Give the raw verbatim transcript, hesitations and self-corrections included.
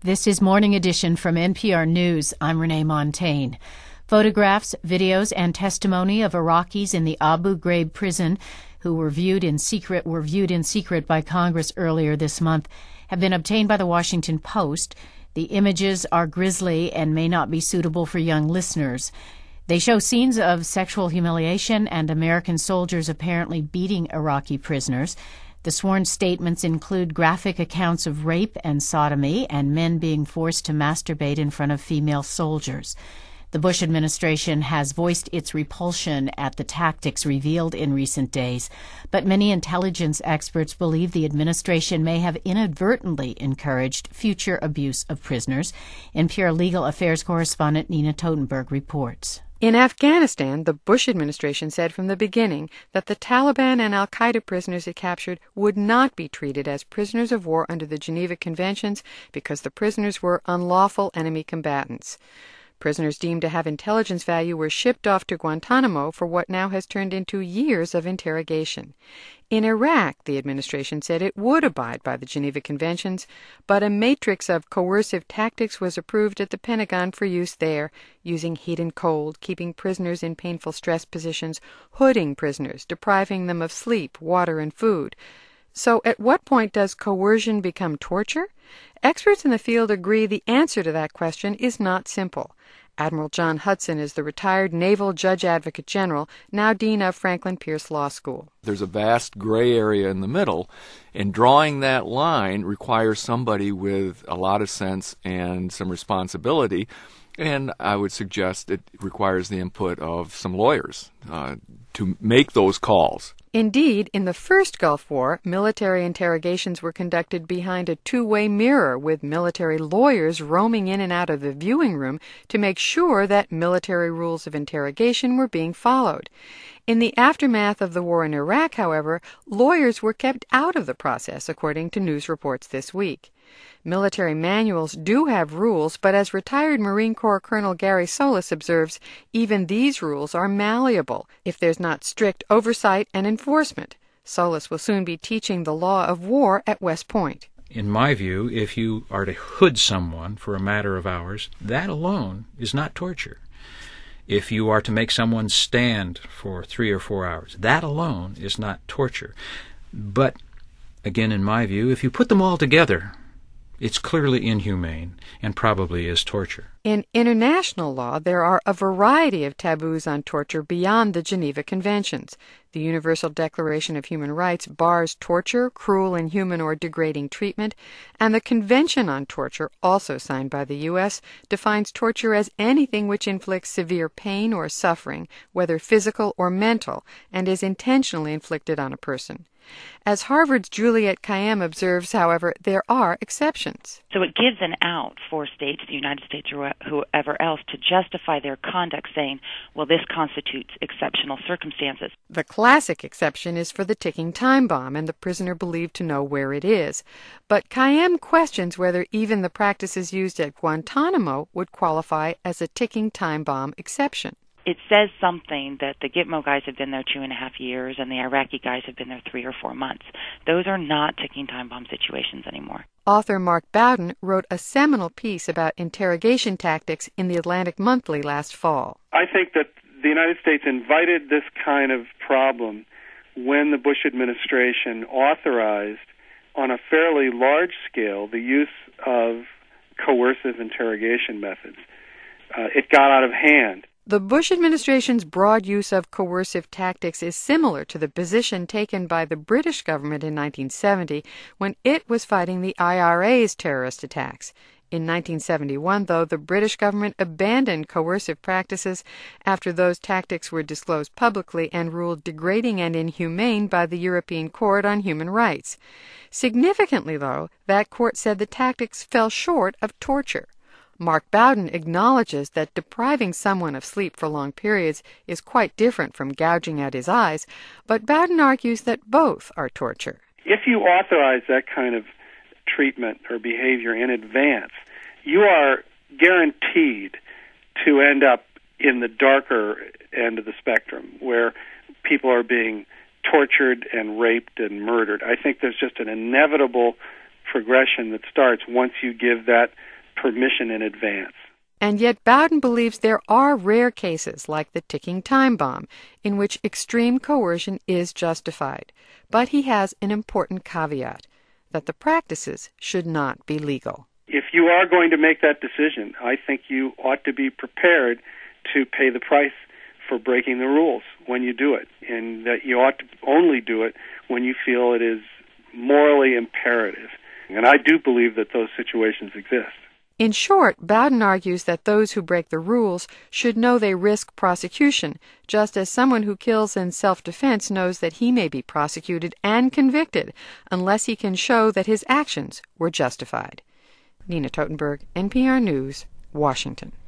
This is Morning Edition from N P R News. I'm Renee Montaigne. Photographs, videos, and testimony of Iraqis in the Abu Ghraib prison who were viewed in secret were viewed in secret by Congress earlier this month have been obtained by the Washington Post. The images are grisly and may not be suitable for young listeners. They show scenes of sexual humiliation and American soldiers apparently beating Iraqi prisoners. The sworn statements include graphic accounts of rape and sodomy and men being forced to masturbate in front of female soldiers. The Bush administration has voiced its repulsion at the tactics revealed in recent days, but many intelligence experts believe the administration may have inadvertently encouraged future abuse of prisoners. N P R legal affairs correspondent Nina Totenberg reports. In Afghanistan, the Bush administration said from the beginning that the Taliban and al-Qaeda prisoners it captured would not be treated as prisoners of war under the Geneva Conventions because the prisoners were unlawful enemy combatants. Prisoners deemed to have intelligence value were shipped off to Guantanamo for what now has turned into years of interrogation. In Iraq, the administration said it would abide by the Geneva Conventions, but a matrix of coercive tactics was approved at the Pentagon for use there, using heat and cold, keeping prisoners in painful stress positions, hooding prisoners, depriving them of sleep, water, and food. So at what point does coercion become torture? Experts in the field agree the answer to that question is not simple. Admiral John Hudson is the retired Naval Judge Advocate General, now Dean of Franklin Pierce Law School. There's a vast gray area in the middle, and drawing that line requires somebody with a lot of sense and some responsibility, and I would suggest it requires the input of some lawyers uh, to make those calls. Indeed, in the first Gulf War, military interrogations were conducted behind a two-way mirror with military lawyers roaming in and out of the viewing room to make sure that military rules of interrogation were being followed. In the aftermath of the war in Iraq, however, lawyers were kept out of the process, according to news reports this week. Military manuals do have rules, but as retired Marine Corps Colonel Gary Solis observes, even these rules are malleable if there's not strict oversight and enforcement. Solis will soon be teaching the law of war at West Point. In my view, if you are to hood someone for a matter of hours, that alone is not torture. If you are to make someone stand for three or four hours, that alone is not torture. But, again, in my view, if you put them all together, it's clearly inhumane and probably is torture. In international law, there are a variety of taboos on torture beyond the Geneva Conventions. The Universal Declaration of Human Rights bars torture, cruel, inhuman, or degrading treatment, and the Convention on Torture, also signed by the U S, defines torture as anything which inflicts severe pain or suffering, whether physical or mental, and is intentionally inflicted on a person. As Harvard's Juliette Kayyem observes, however, there are exceptions. So it gives an out for states, the United States or whoever else, to justify their conduct, saying, well, this constitutes exceptional circumstances. The classic exception is for the ticking time bomb and the prisoner believed to know where it is. But Kayyem questions whether even the practices used at Guantanamo would qualify as a ticking time bomb exception. It says something that the Gitmo guys have been there two and a half years and the Iraqi guys have been there three or four months. Those are not ticking time bomb situations anymore. Author Mark Bowden wrote a seminal piece about interrogation tactics in the Atlantic Monthly last fall. I think that the United States invited this kind of problem when the Bush administration authorized on a fairly large scale the use of coercive interrogation methods. Uh, it got out of hand. The Bush administration's broad use of coercive tactics is similar to the position taken by the British government in nineteen seventy when it was fighting the I R A's terrorist attacks. In nineteen seventy-one, though, the British government abandoned coercive practices after those tactics were disclosed publicly and ruled degrading and inhumane by the European Court on Human Rights. Significantly, though, that court said the tactics fell short of torture. Mark Bowden acknowledges that depriving someone of sleep for long periods is quite different from gouging out his eyes, but Bowden argues that both are torture. If you authorize that kind of treatment or behavior in advance, you are guaranteed to end up in the darker end of the spectrum, where people are being tortured and raped and murdered. I think there's just an inevitable progression that starts once you give that permission in advance. And yet Bowden believes there are rare cases, like the ticking time bomb, in which extreme coercion is justified. But he has an important caveat, that the practices should not be legal. If you are going to make that decision, I think you ought to be prepared to pay the price for breaking the rules when you do it, and that you ought to only do it when you feel it is morally imperative. And I do believe that those situations exist. In short, Bowden argues that those who break the rules should know they risk prosecution, just as someone who kills in self-defense knows that he may be prosecuted and convicted unless he can show that his actions were justified. Nina Totenberg, N P R News, Washington.